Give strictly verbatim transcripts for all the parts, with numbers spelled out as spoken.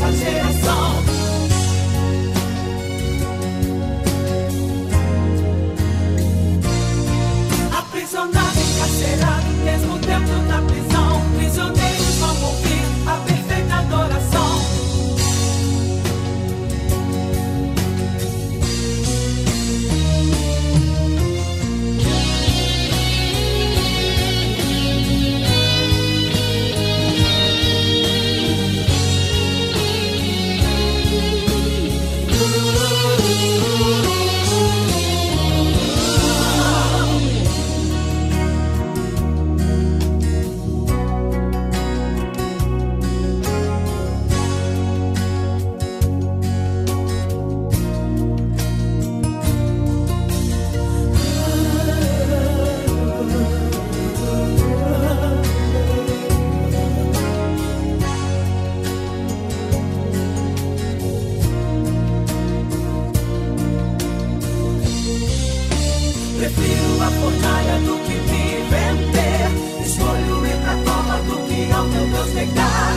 dessa geração. Aprisionado, encarcerado, mesmo dentro da prisão, prisioneiros vão ouvir a perfeita adoração. Prefiro a fornalha do que me vender. Escolho ir pra cova do que ao meu Deus negar.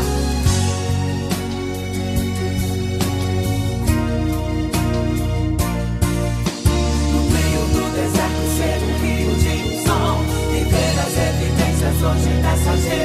No meio do deserto ser um rio de unção, viver as evidências hoje nessa geração.